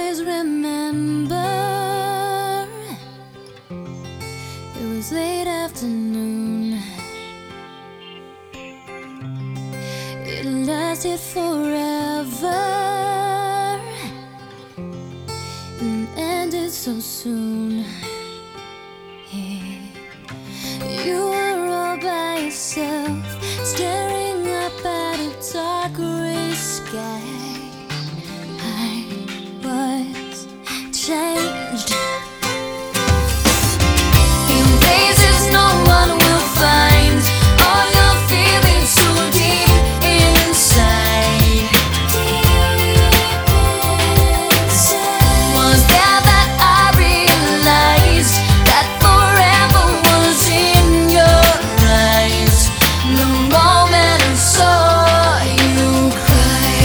always remember it was late afternoon. It lasted forever and ended so soon. You were all by yourself, staring up at a dark gray sky. I was changed in places no one will find. All your feelings so deep inside. Was there that I realized that forever was in your eyes. The moment I saw you cry,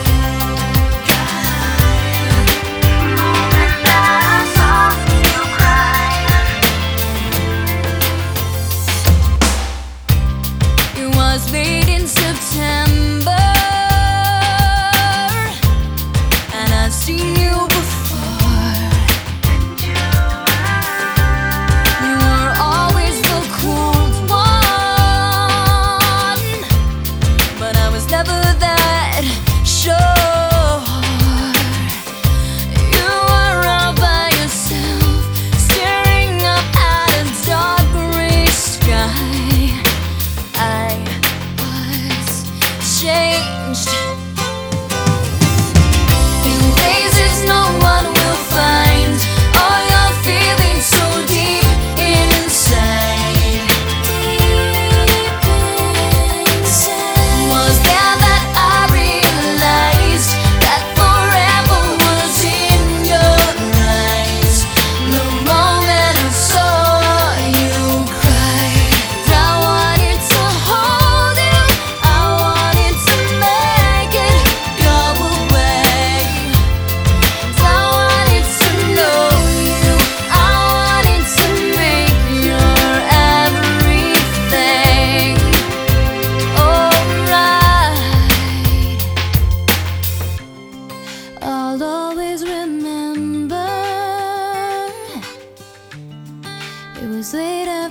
it was late in September, and I'd seen you before. You were always the cool one, but I was never that sure. You were all by yourself, staring up at a dark gray sky. I was changed in places no one will find. All your feelings so deep inside. Was there that I realized that forever was in your eyes. The moment I saw you cry, I wanted to hold you, I wanted to make it go away. I wanted to know you, I wanted to make your everything alright. I'll always remember it was late